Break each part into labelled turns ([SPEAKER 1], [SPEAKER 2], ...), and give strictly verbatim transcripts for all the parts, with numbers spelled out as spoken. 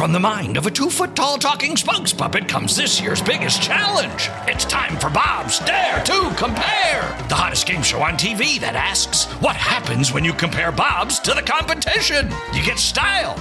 [SPEAKER 1] From the mind of a two-foot-tall talking spokes puppet comes this year's biggest challenge. It's time for Bob's Dare to Compare, the hottest game show on T V that asks, what happens when you compare Bob's to the competition? You get style.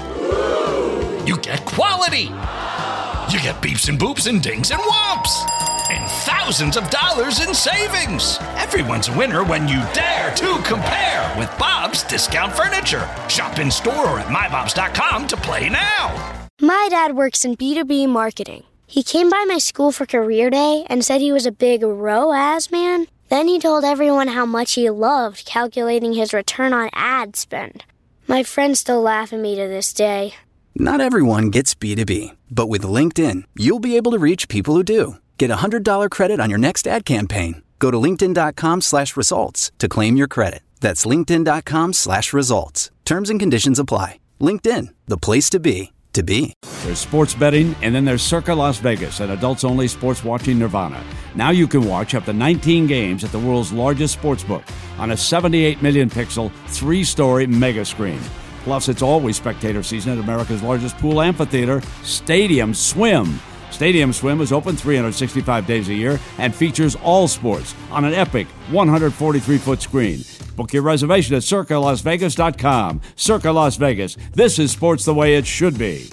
[SPEAKER 1] You get quality. You get beeps and boops and dings and whomps. And thousands of dollars in savings. Everyone's a winner when you dare to compare with Bob's Discount Furniture. Shop in store or at my bobs dot com to play now.
[SPEAKER 2] My dad works in B two B marketing. He came by my school for career day and said he was a big R O A S man. Then he told everyone how much he loved calculating his return on ad spend. My friends still laugh at me to this day.
[SPEAKER 3] Not everyone gets B two B, but with LinkedIn, you'll be able to reach people who do. Get a one hundred dollars credit on your next ad campaign. Go to linkedin.com slash results to claim your credit. That's linkedin.com slash results. Terms and conditions apply. LinkedIn, the place to be, to be.
[SPEAKER 4] There's sports betting, and then there's Circa Las Vegas, an adults-only sports watching nirvana. Now you can watch up to nineteen games at the world's largest sportsbook on a seventy-eight million pixel, three-story mega screen. Plus, it's always spectator season at America's largest pool amphitheater, Stadium Swim. Stadium Swim is open three hundred sixty-five days a year and features all sports on an epic one hundred forty-three foot screen. Book your reservation at circa las vegas dot com. Circa Las Vegas. This is sports the way it should be.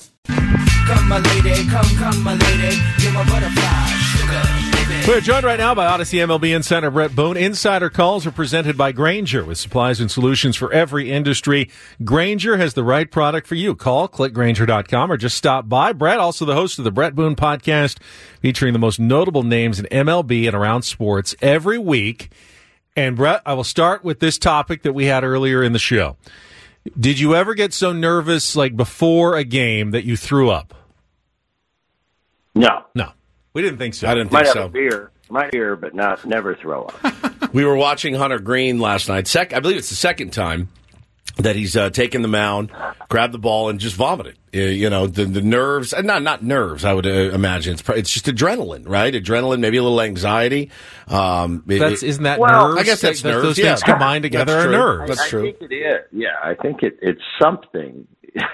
[SPEAKER 5] Come, my lady, come, come, my lady, you're my butterfly, sugar, baby.
[SPEAKER 6] We're joined right now by Odyssey M L B Insider Brett Boone. Insider calls are presented by Grainger with supplies and solutions for every industry. Grainger has the right product for you. Call, click grainger dot com, or just stop by. Brett, also the host of the Brett Boone podcast, featuring the most notable names in M L B and around sports every week. And Brett, I will start with this topic that we had earlier in the show. Did you ever get so nervous, like before a game, that you threw up?
[SPEAKER 7] No.
[SPEAKER 6] No. We didn't think so.
[SPEAKER 8] I didn't
[SPEAKER 7] Might
[SPEAKER 8] think
[SPEAKER 7] have
[SPEAKER 8] so.
[SPEAKER 7] a beer. Might beer, but not never throw up.
[SPEAKER 8] We were watching Hunter Green last night. Sec- I believe it's the second time that he's uh, taken the mound, grabbed the ball, and just vomited. Uh, you know, the, the nerves, uh, not not nerves, I would uh, imagine. It's, it's just adrenaline, right? Adrenaline, maybe a little anxiety. Um, it,
[SPEAKER 6] That's, isn't that
[SPEAKER 7] well,
[SPEAKER 6] nerves?
[SPEAKER 8] I guess that's
[SPEAKER 6] that,
[SPEAKER 8] nerves.
[SPEAKER 6] Those
[SPEAKER 8] yeah.
[SPEAKER 6] things combined together
[SPEAKER 8] That's
[SPEAKER 6] are
[SPEAKER 8] true.
[SPEAKER 6] nerves.
[SPEAKER 8] That's
[SPEAKER 7] I,
[SPEAKER 8] true.
[SPEAKER 7] I think it is. Yeah, I think it, it's something.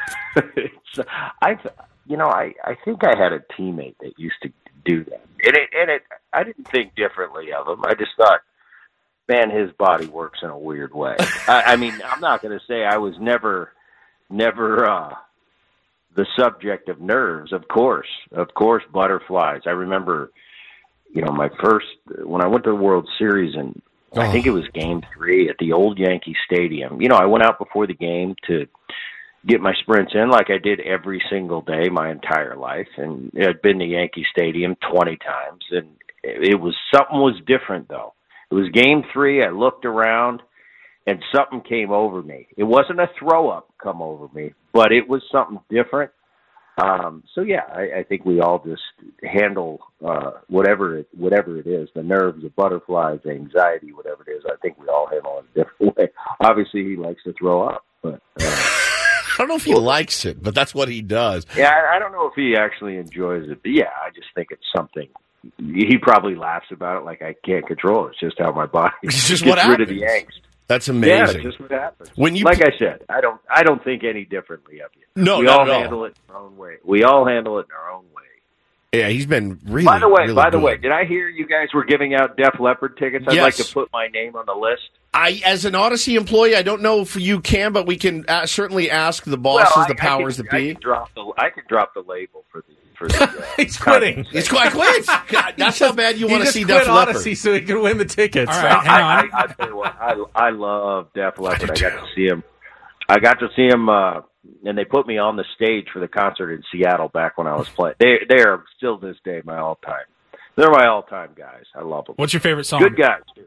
[SPEAKER 7] it's, I, you know, I, I think I had a teammate that used to do that, and it, and it, I didn't think differently of him. I just thought, man, his body works in a weird way. I, I mean, I'm not going to say I was never, never uh, the subject of nerves. Of course, of course, butterflies. I remember, you know, my first when I went to the World Series, and oh. I think it was Game Three at the old Yankee Stadium. You know, I went out before the game to get my sprints in, like I did every single day my entire life, and I'd been to Yankee Stadium twenty times, and it was something was different though. It was Game Three. I looked around, and something came over me. It wasn't a throw up come over me, but it was something different. Um, so yeah, I, I think we all just handle uh, whatever it whatever it is, the nerves, the butterflies, the anxiety, whatever it is. I think we all handle it a different way. Obviously, he likes to throw up, but uh,
[SPEAKER 8] I don't know if he likes it, but that's what he does.
[SPEAKER 7] yeah, I, I don't know if he actually enjoys it. But yeah, I just think it's something. He probably laughs about it like I can't control it. It's just how my body
[SPEAKER 8] It's just
[SPEAKER 7] gets
[SPEAKER 8] what
[SPEAKER 7] rid
[SPEAKER 8] happens.
[SPEAKER 7] of the angst.
[SPEAKER 8] That's
[SPEAKER 7] Yeah,
[SPEAKER 8] amazing.
[SPEAKER 7] it's just what happens.
[SPEAKER 8] When you
[SPEAKER 7] like I said, I don't I don't think any differently of you.
[SPEAKER 8] No,
[SPEAKER 7] we
[SPEAKER 8] not
[SPEAKER 7] all
[SPEAKER 8] at all.
[SPEAKER 7] handle it in our own way. We all handle it in our own way.
[SPEAKER 8] Yeah, he's been really.
[SPEAKER 7] By the way,
[SPEAKER 8] really
[SPEAKER 7] by the
[SPEAKER 8] good.
[SPEAKER 7] way, did I hear you guys were giving out Def Leppard tickets? I'd
[SPEAKER 8] Yes.
[SPEAKER 7] like to put my name on the list.
[SPEAKER 8] I, as an Odyssey employee, I don't know if you can, but we can uh, certainly ask the bosses,
[SPEAKER 7] well, I,
[SPEAKER 8] the powers
[SPEAKER 7] I could,
[SPEAKER 8] that be.
[SPEAKER 7] I could drop the I could drop the label for the for the. Uh,
[SPEAKER 6] He's quitting.
[SPEAKER 8] It's quite quit. God, that's how bad you
[SPEAKER 6] He
[SPEAKER 8] want to
[SPEAKER 6] just
[SPEAKER 8] see
[SPEAKER 6] quit
[SPEAKER 8] Def Leppard.
[SPEAKER 6] Odyssey so he can win the tickets.
[SPEAKER 9] All right, hang
[SPEAKER 7] I,
[SPEAKER 9] on.
[SPEAKER 7] I, I tell you what, I I love Def Leppard. I, I got to see him. I got to see him, uh, and they put me on the stage for the concert in Seattle back when I was playing. They they are still to this day my all time. They're my all time guys. I love them.
[SPEAKER 9] What's your favorite song?
[SPEAKER 7] Good guys too.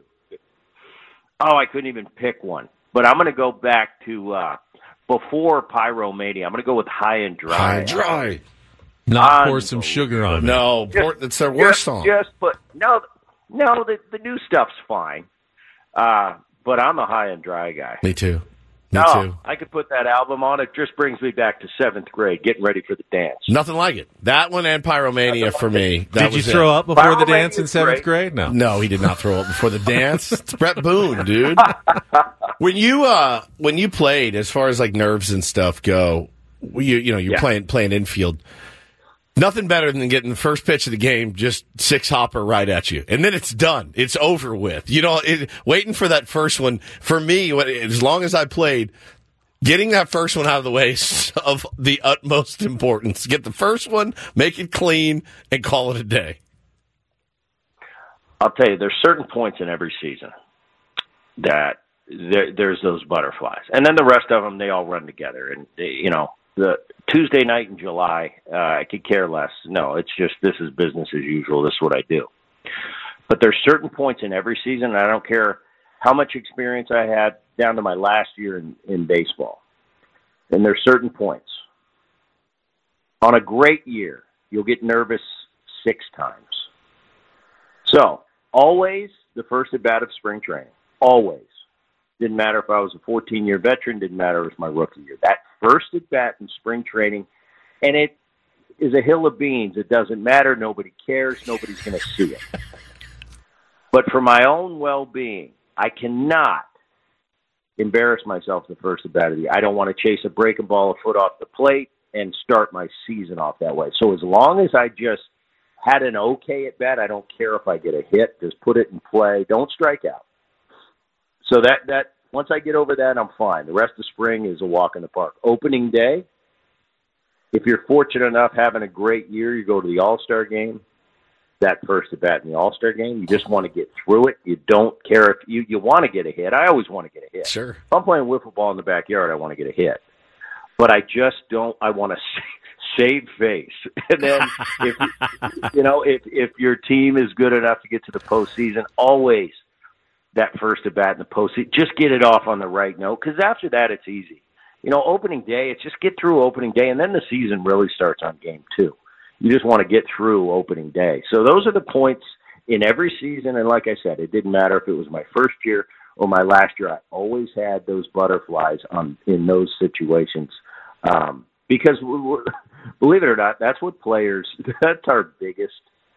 [SPEAKER 7] Oh, I couldn't even pick one, but I'm going to go back to uh, before Pyromania. I'm going to go with High and Dry.
[SPEAKER 8] High and dry.
[SPEAKER 6] Not pour some sugar on it.
[SPEAKER 8] No,
[SPEAKER 7] Just-
[SPEAKER 8] poor, that's their worst
[SPEAKER 7] just,
[SPEAKER 8] song.
[SPEAKER 7] Just put no, no. The the new stuff's fine, uh, but I'm a High and Dry guy.
[SPEAKER 8] Me too. Me
[SPEAKER 7] no,
[SPEAKER 8] too.
[SPEAKER 7] I could put that album on. It just brings me back to seventh grade, getting ready for the dance.
[SPEAKER 8] Nothing like it. That one and Pyromania for me. That
[SPEAKER 6] Did you
[SPEAKER 8] was
[SPEAKER 6] throw
[SPEAKER 8] it.
[SPEAKER 6] up before the
[SPEAKER 7] Pyromania's
[SPEAKER 6] dance in seventh
[SPEAKER 7] great.
[SPEAKER 6] grade? No.
[SPEAKER 8] No, he did not throw up before the dance. It's Brett Boone, dude. When you uh when you played, as far as like nerves and stuff go, you, you know, you're
[SPEAKER 7] Yeah.
[SPEAKER 8] playing playing infield. Nothing better than getting the first pitch of the game, just six hopper right at you. And then it's done. It's over with. You know, it, waiting for that first one, for me, as long as I played, getting that first one out of the way is of the utmost importance. Get the first one, make it clean, and call it a day.
[SPEAKER 7] I'll tell you, there's certain points in every season that there, there's those butterflies. And then the rest of them, they all run together. And, they, you know, the Tuesday night in July, uh, I could care less. No, it's just this is business as usual. This is what I do. But there's certain points in every season, and I don't care how much experience I had down to my last year in, in baseball. And there's certain points. On a great year, you'll get nervous six times. So, always the first at bat of spring training. Always. Didn't matter if I was a fourteen-year veteran. Didn't matter if it was my rookie year. That first at bat in spring training, and it is a hill of beans. It doesn't matter. Nobody cares. Nobody's going to see it. But for my own well-being, I cannot embarrass myself the first at bat of the year. I don't want to chase a breaking ball a foot off the plate and start my season off that way. So as long as I just had an okay at bat, I don't care if I get a hit. Just put it in play. Don't strike out. So that, that once I get over that, I'm fine. The rest of spring is a walk in the park. Opening day, if you're fortunate enough having a great year, you go to the All-Star game, that first at bat in the All-Star game, you just want to get through it. You don't care if you, you want to get a hit. I always want to get a hit.
[SPEAKER 8] Sure.
[SPEAKER 7] If I'm playing wiffle ball in the backyard, I want to get a hit. But I just don't, I want to save face. And then, if you know, if, if your team is good enough to get to the postseason, always that first at bat in the postseason, just get it off on the right note, because after that, it's easy. You know, opening day, it's just get through opening day, and then the season really starts on game two. You just want to get through opening day. So those are the points in every season, and like I said, it didn't matter if it was my first year or my last year. I always had those butterflies on in those situations, um, because we're, believe it or not, that's what players, that's our biggest,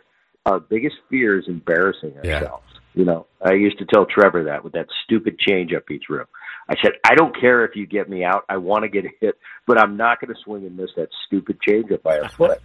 [SPEAKER 7] our biggest fear is embarrassing ourselves. Yeah. You know, I used to tell Trevor that with that stupid changeup he threw. I said, I don't care if you get me out. I want to get a hit, but I'm not going to swing and miss that stupid changeup by a foot.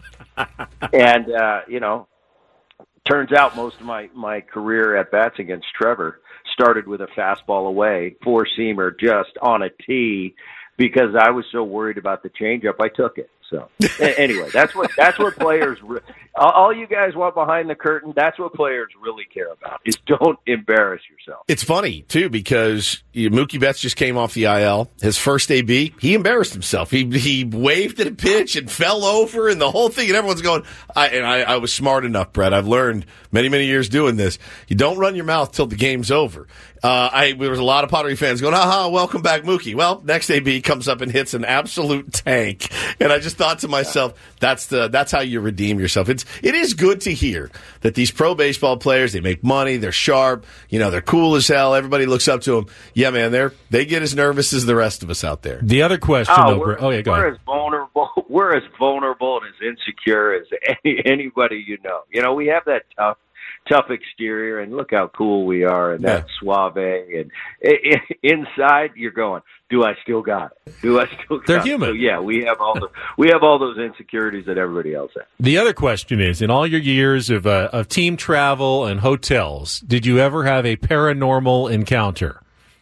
[SPEAKER 7] And, uh, you know, turns out most of my, my career at bats against Trevor started with a fastball away, four-seamer just on a tee, because I was so worried about the changeup, I took it. So anyway, that's what that's what players. Re- all you guys want behind the curtain. That's what players really care about. Is don't embarrass yourself.
[SPEAKER 8] It's funny too because Mookie Betts just came off the I L. His first A B, he embarrassed himself. He he waved at a pitch and fell over, and the whole thing. And everyone's going. I, and I, I was smart enough, Brett. I've learned many many years doing this. You don't run your mouth till the game's over. Uh, I there was a lot of Pottery fans going, "Aha, welcome back, Mookie." Well, next A B comes up and hits an absolute tank, and I just thought to myself, "That's the that's how you redeem yourself." It's it is good to hear that these pro baseball players, they make money, they're sharp, you know, they're cool as hell. Everybody looks up to them. Yeah, man, they're they get as nervous as the rest of us out there.
[SPEAKER 6] The other question,
[SPEAKER 7] oh,
[SPEAKER 6] though,
[SPEAKER 7] we're,
[SPEAKER 6] oh yeah, go
[SPEAKER 7] we're
[SPEAKER 6] ahead.
[SPEAKER 7] as vulnerable. We're as vulnerable and as insecure as any, anybody you know. You know, we have that tough. tough exterior, and look how cool we are, and
[SPEAKER 8] Yeah.
[SPEAKER 7] that suave, and i- i- inside you're going, do I still got it? Do I still got
[SPEAKER 6] They're
[SPEAKER 7] it?
[SPEAKER 6] human.
[SPEAKER 7] So yeah, we have all the we have all those insecurities that everybody else has.
[SPEAKER 6] The other question is, in all your years of uh, of team travel and hotels, did you ever have a paranormal encounter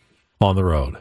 [SPEAKER 6] on the road?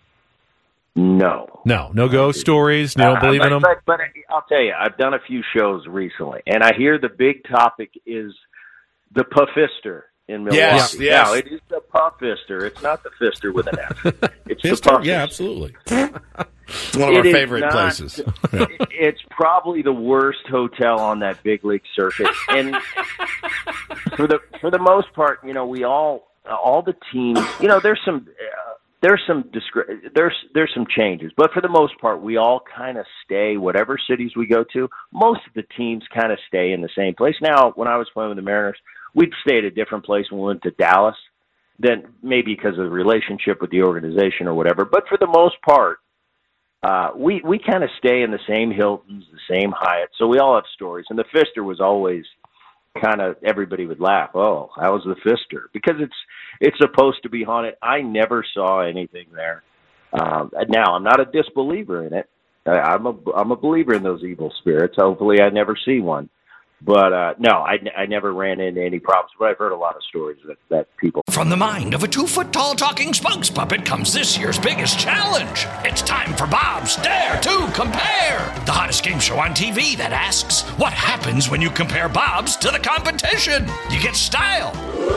[SPEAKER 7] No.
[SPEAKER 6] No, no ghost stories. You don't
[SPEAKER 7] Uh,
[SPEAKER 6] believe
[SPEAKER 7] but,
[SPEAKER 6] in them.
[SPEAKER 7] But, but I'll tell you, I've done a few shows recently, and I hear the big topic is the Puffister in Milwaukee.
[SPEAKER 8] Yes, yes.
[SPEAKER 7] Now, it is the Puffister. It's not the Fister with an F. It's the
[SPEAKER 8] History?
[SPEAKER 7] Puffister.
[SPEAKER 8] Yeah, absolutely. It's one of our
[SPEAKER 7] It is
[SPEAKER 8] favorite
[SPEAKER 7] not-
[SPEAKER 8] places.
[SPEAKER 7] it- It's probably the worst hotel on that big league circuit, and for the for the most part, you know, we all all the teams, you know, there's some uh, there's some discre- there's there's some changes, but for the most part, we all kind of stay whatever cities we go to. Most of the teams kind of stay in the same place. Now, when I was playing with the Mariners, we'd stay at a different place when we went to Dallas. Then maybe because of the relationship with the organization or whatever, but for the most part. Uh, we, we kind of stay in the same Hiltons, the same Hyatt, so we all have stories. And the Fister was always kind of, everybody would laugh, oh, how was the Fister? Because it's it's supposed to be haunted. I never saw anything there. Um, now, I'm not a disbeliever in it, I, I'm a I'm a believer in those evil spirits. Hopefully, I never see one. But uh, no, I, I never ran into any problems. But I've heard a lot of stories that, that people.
[SPEAKER 1] From the mind of a two-foot-tall talking spokes puppet comes this year's biggest challenge. It's time for Bob's Dare to Compare, the hottest game show on T V that asks, what happens when you compare Bob's to the competition? You get style.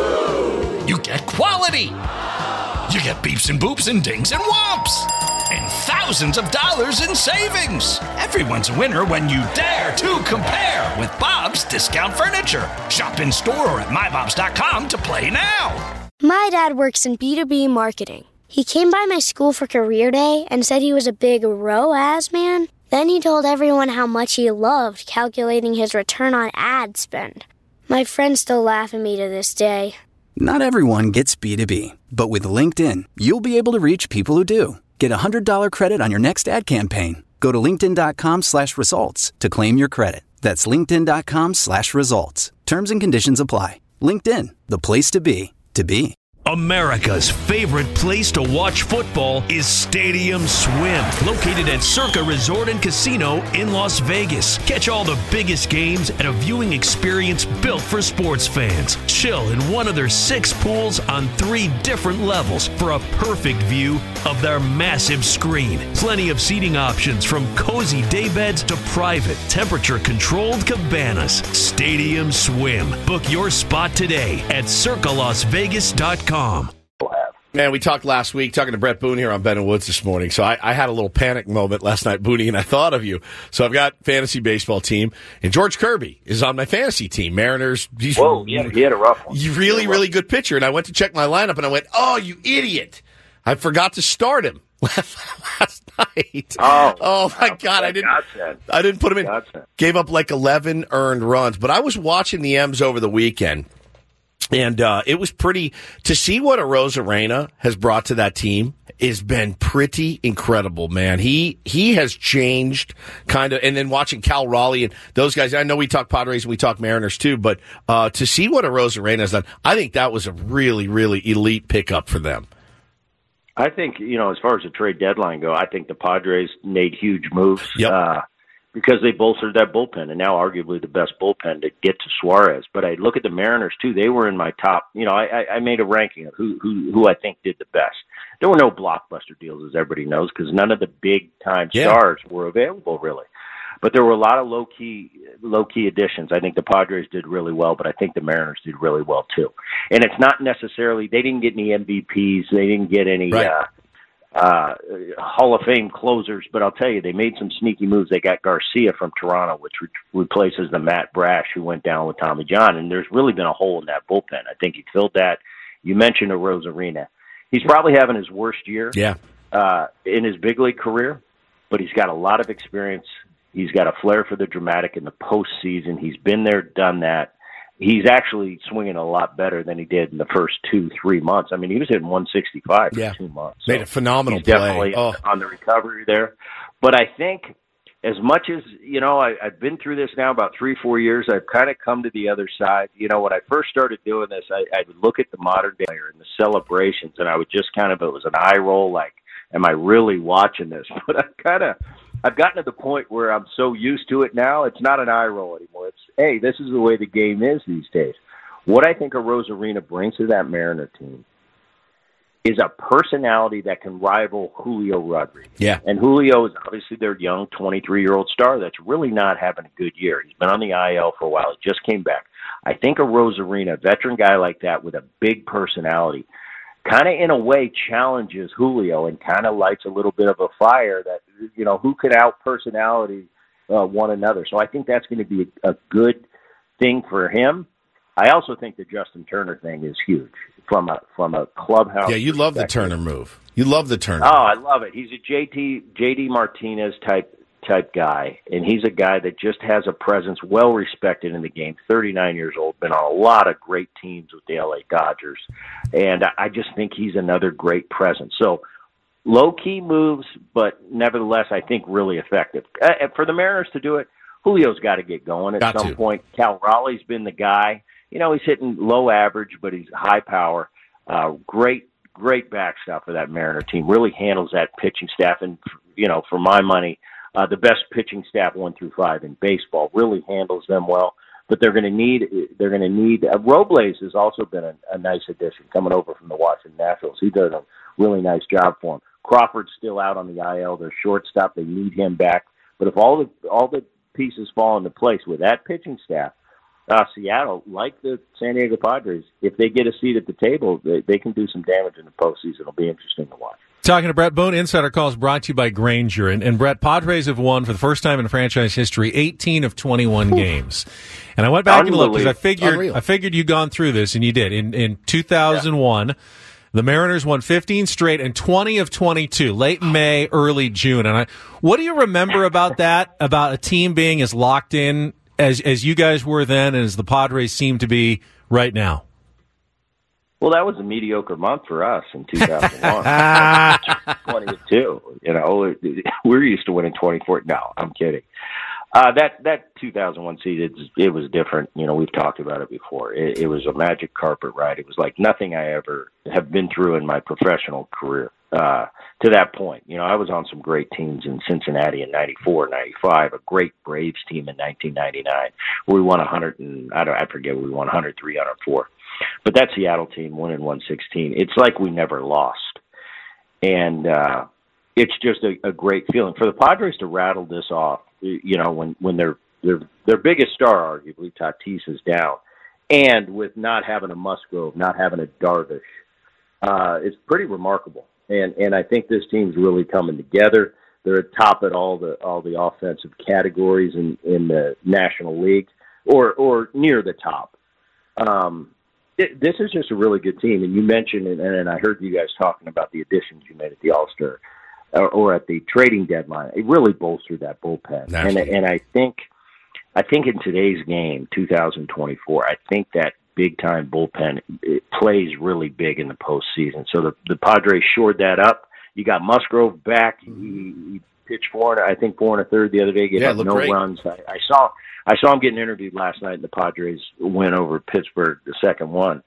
[SPEAKER 1] You get quality. You get beeps and boops and dings and whomps. And thousands of dollars in savings. Everyone's a winner when you dare to compare with Bob's Discount Furniture. Shop in store or at my bobs dot com to play now.
[SPEAKER 2] My dad works in B two B marketing. He came by my school for career day and said he was a big R O A S man. Then he told everyone how much he loved calculating his return on ad spend. My friends still laugh at me to this day.
[SPEAKER 3] Not everyone gets B two B, but with LinkedIn, you'll be able to reach people who do. Get a one hundred dollars credit on your next ad campaign. Go to linkedin.com slash results to claim your credit. That's linkedin.com slash results. Terms and conditions apply. LinkedIn, the place to be, to be.
[SPEAKER 9] America's favorite place to watch football is Stadium Swim, located at Circa Resort and Casino in Las Vegas. Catch all the biggest games at a viewing experience built for sports fans. Chill in one of their six pools on three different levels for a perfect view of their massive screen. Plenty of seating options from cozy daybeds to private, temperature-controlled cabanas. Stadium Swim. Book your spot today at circa las vegas dot com.
[SPEAKER 8] Man, we talked last week, talking to Brett Boone here on Ben and Woods this morning. So I, I had a little panic moment last night, Booney, and I thought of you. So I've got fantasy baseball team, and George Kirby is on my fantasy team. Mariners. He's
[SPEAKER 7] Whoa, yeah, he had a rough one.
[SPEAKER 8] Really, really good pitcher. And I went to check my lineup, and I went, oh, you idiot. I forgot to start him last night.
[SPEAKER 7] Oh,
[SPEAKER 8] oh my God. I didn't, I didn't put him in.
[SPEAKER 7] Gotcha.
[SPEAKER 8] Gave up like eleven earned runs. But I was watching the M's over the weekend. And uh, it was pretty, to see what Arozarena has brought to that team has been pretty incredible, man. He he has changed kind of, and then watching Cal Raleigh and those guys, I know we talk Padres and we talk Mariners too, but uh, to see what Arozarena has done, I think that was a really, really elite pickup for them.
[SPEAKER 7] I think, you know, as far as the trade deadline go, I think the Padres made huge moves.
[SPEAKER 8] Yep.
[SPEAKER 7] Uh, because they bolstered that bullpen, and now arguably the best bullpen to get to Suarez. But I look at the Mariners, too. They were in my top. You know, I, I made a ranking of who, who, who I think did the best. There were no blockbuster deals, as everybody knows, because none of the big-time
[SPEAKER 8] yeah.
[SPEAKER 7] stars were available, really. But there were a lot of low-key low-key additions. I think the Padres did really well, but I think the Mariners did really well, too. And it's not necessarily – they didn't get any M V Ps. They didn't get any
[SPEAKER 8] right.
[SPEAKER 7] uh, – Uh, Hall of Fame closers, but I'll tell you, they made some sneaky moves. They got Garcia from Toronto, which re- replaces the Matt Brash who went down with Tommy John, and there's really been a hole in that bullpen. I think he filled that. You mentioned Arozarena. He's probably having his worst year
[SPEAKER 8] yeah.
[SPEAKER 7] uh, in his big league career, but he's got a lot of experience. He's got a flair for the dramatic in the postseason. He's been there, done that. He's actually swinging a lot better than he did in the first two, three months. I mean, he was hitting one sixty-five
[SPEAKER 8] yeah.
[SPEAKER 7] for two months. So
[SPEAKER 8] made a phenomenal
[SPEAKER 7] he's
[SPEAKER 8] play.
[SPEAKER 7] Definitely
[SPEAKER 8] oh.
[SPEAKER 7] on the recovery there. But I think as much as, you know, I, I've been through this now about three, four years, I've kind of come to the other side. You know, when I first started doing this, I, I would look at the modern day player and the celebrations, and I would just kind of, it was an eye roll, like, am I really watching this? But I've kind of, I've gotten to the point where I'm so used to it now, it's not an eye roll anymore. It's, hey, this is the way the game is these days. What I think Arozarena brings to that Mariner team is a personality that can rival Julio Rodriguez.
[SPEAKER 8] Yeah.
[SPEAKER 7] And Julio is obviously their young twenty-three-year-old star that's really not having a good year. He's been on the I L for a while. He just came back. I think Arozarena, a veteran guy like that with a big personality, kind of in a way challenges Julio and kind of lights a little bit of a fire that, you know, who could out-personality uh, one another. So I think that's going to be a, a good thing for him. I also think the Justin Turner thing is huge from a from a clubhouse.
[SPEAKER 8] Yeah, you love the Turner move. You love the Turner.
[SPEAKER 7] Oh, I love it. He's a J T J D Martinez type type guy, and he's a guy that just has a presence, well respected in the game. thirty-nine years old, been on a lot of great teams with the L A Dodgers, and I just think he's another great presence. So low key moves, but nevertheless, I think really effective uh, for the Mariners to do it. Julio's got to get going at
[SPEAKER 8] got
[SPEAKER 7] some
[SPEAKER 8] to.
[SPEAKER 7] point. Cal Raleigh's been the guy. You know, he's hitting low average, but he's high power. Uh, great, great backstop for that Mariner team. Really handles that pitching staff. And, you know, for my money, uh, the best pitching staff one through five in baseball, really handles them well. But they're going to need, they're going to need, uh, Robles has also been a, a nice addition coming over from the Washington Nationals. He does a really nice job for him. Crawford's still out on the I L. Their shortstop, they need him back. But if all the all the pieces fall into place with that pitching staff, uh, Seattle, like the San Diego Padres, if they get a seat at the table, they, they can do some damage in the postseason. It'll be interesting to watch.
[SPEAKER 6] Talking to Brett Boone, Insider Calls brought to you by Grainger. And, and Brett, Padres have won for the first time in franchise history eighteen of twenty-one games. And I went back and looked because I figured Unreal. I figured you'd gone through this, and you did. In in two thousand one, yeah. The Mariners won fifteen straight and twenty of twenty-two, late May, early June. And I, what do you remember about that, about a team being as locked in as as you guys were then and as the Padres seem to be right now?
[SPEAKER 7] Well, that was a mediocre month for us in two thousand one. twenty-two, you know, we're used to winning twenty-four. No, I'm kidding. Uh, that that two thousand one season, it, it was different. You know, we've talked about it before. It, it was a magic carpet ride. It was like nothing I ever have been through in my professional career uh, to that point. You know, I was on some great teams in Cincinnati in ninety-four, ninety-five, a great Braves team in nineteen ninety-nine. We won one hundred and I don't I forget we won one hundred three, one hundred four. But that Seattle team winning one sixteen, it's like we never lost. And uh, it's just a, a great feeling. For the Padres to rattle this off, you know, when, when their, their, their biggest star, arguably, Tatis, is down, and with not having a Musgrove, not having a Darvish, uh, it's pretty remarkable. And and I think this team's really coming together. They're at top at all the all the offensive categories in, in the National League, or or near the top. Um This is just a really good team, and you mentioned, and, and I heard you guys talking about the additions you made at the All-Star or, or at the trading deadline. It really bolstered that bullpen, and, and I think, I think in today's game, two thousand twenty-four, I think that big-time bullpen it plays really big in the postseason. So the, the Padres shored that up. You got Musgrove back. He, he pitched four, and I think four and a third the other day. Gave
[SPEAKER 8] yeah,
[SPEAKER 7] up no
[SPEAKER 8] great.
[SPEAKER 7] runs. I, I saw. I saw him getting interviewed last night in the Padres win over Pittsburgh, the second one.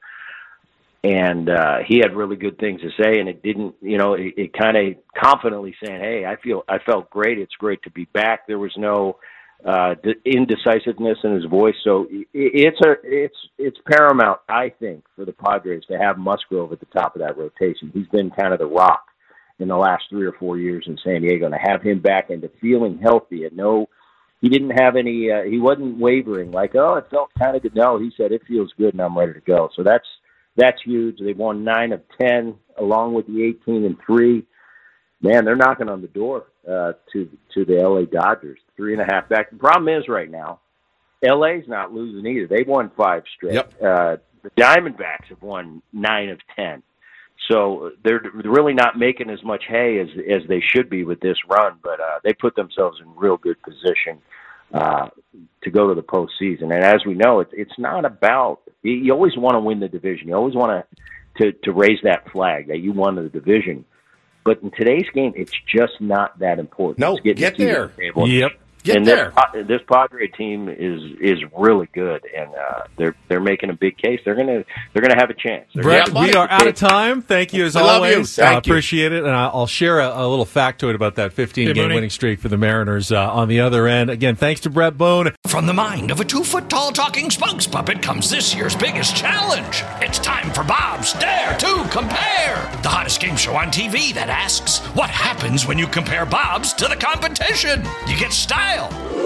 [SPEAKER 7] And uh, he had really good things to say, and it didn't, you know, it, it kind of confidently saying, hey, I feel, I felt great. It's great to be back. There was no uh, indecisiveness in his voice. So it, it's a, it's, it's paramount, I think, for the Padres to have Musgrove at the top of that rotation. He's been kind of the rock in the last three or four years in San Diego, and to have him back into feeling healthy and no, he didn't have any, uh, he wasn't wavering like, oh, it felt kind of good. No, he said, it feels good and I'm ready to go. So that's, that's huge. They've won nine of ten along with the eighteen and three. Man, they're knocking on the door uh, to, to the L A Dodgers. Three and a half back. The problem is right now, L A's not losing either. They've won five straight.
[SPEAKER 8] Yep.
[SPEAKER 7] Uh, the Diamondbacks have won nine of ten. So they're really not making as much hay as as they should be with this run, but uh, they put themselves in real good position uh, to go to the postseason. And as we know, it's it's not about you, you always want to win the division. You always want to to raise that flag that you won the division. But in today's game, it's just not that important.
[SPEAKER 8] No,
[SPEAKER 7] it's
[SPEAKER 8] get there.
[SPEAKER 7] The table.
[SPEAKER 6] Yep.
[SPEAKER 8] Get
[SPEAKER 7] and
[SPEAKER 8] there.
[SPEAKER 7] This, this Padre team is is really good, and uh, they're they're making a big case. They're gonna they're gonna have a chance. They're
[SPEAKER 6] Brett,
[SPEAKER 7] gonna
[SPEAKER 6] we are out of time. Thank you as
[SPEAKER 8] I
[SPEAKER 6] always.
[SPEAKER 8] love you. Thank
[SPEAKER 6] I
[SPEAKER 8] you.
[SPEAKER 6] appreciate it, and I'll share a, a little factoid about that fifteen-game
[SPEAKER 9] Hey,
[SPEAKER 6] winning streak for the Mariners uh, on the other end. Again, thanks to Brett Boone.
[SPEAKER 1] From the mind of a two-foot-tall talking spokes puppet comes this year's biggest challenge. It's time for Bob's Dare to Compare, the hottest game show on T V that asks, what happens when you compare Bob's to the competition? You get style.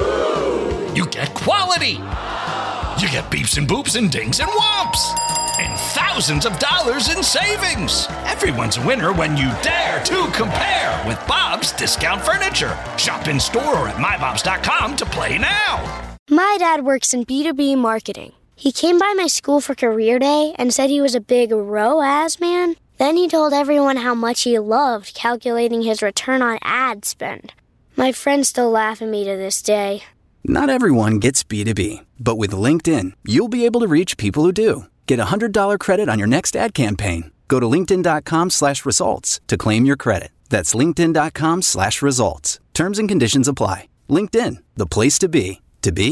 [SPEAKER 1] You get quality. You get beeps and boops and dings and whomps. And thousands of dollars in savings. Everyone's a winner when you dare to compare with Bob's Discount Furniture. Shop in store or at my bobs dot com to play now.
[SPEAKER 2] My dad works in B two B marketing. He came by my school for career day and said he was a big R O A S man. Then he told everyone how much he loved calculating his return on ad spend. My friends still laugh at me to this day.
[SPEAKER 3] Not everyone gets B two B, but with LinkedIn, you'll be able to reach people who do. Get a one hundred dollars credit on your next ad campaign. Go to linkedin.com slash results to claim your credit. That's linkedin.com slash results. Terms and conditions apply. LinkedIn, the place to be, to be.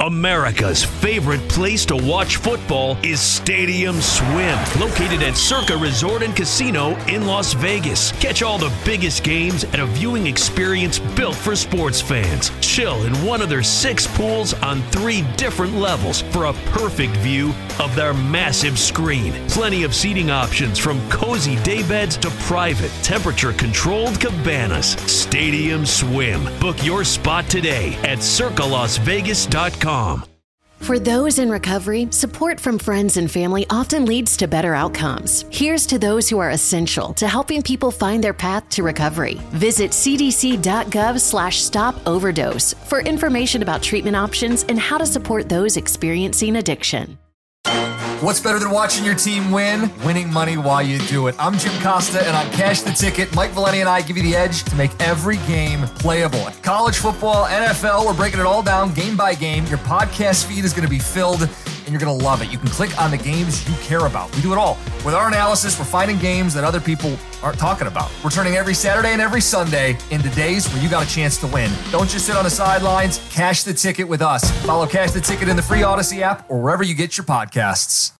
[SPEAKER 9] America's favorite place to watch football is Stadium Swim, located at Circa Resort and Casino in Las Vegas. Catch all the biggest games at a viewing experience built for sports fans. Chill in one of their six pools on three different levels for a perfect view of their massive screen. Plenty of seating options from cozy daybeds to private, temperature-controlled cabanas. Stadium Swim. Book your spot today at circa las vegas dot com.
[SPEAKER 10] For those in recovery, support from friends and family often leads to better outcomes. Here's to those who are essential to helping people find their path to recovery. Visit cdc.gov slash stop overdose for information about treatment options and how to support those experiencing addiction.
[SPEAKER 11] What's better than watching your team win? Winning money while you do it. I'm Jim Costa, and on Cash the Ticket, Mike Valeni and I give you the edge to make every game playable. College football, N F L, we're breaking it all down game by game. Your podcast feed is going to be filled, and you're going to love it. You can click on the games you care about. We do it all. With our analysis, we're finding games that other people aren't talking about. We're turning every Saturday and every Sunday into days where you got a chance to win. Don't just sit on the sidelines. Cash the Ticket with us. Follow Cash the Ticket in the free Odyssey app or wherever you get your podcasts.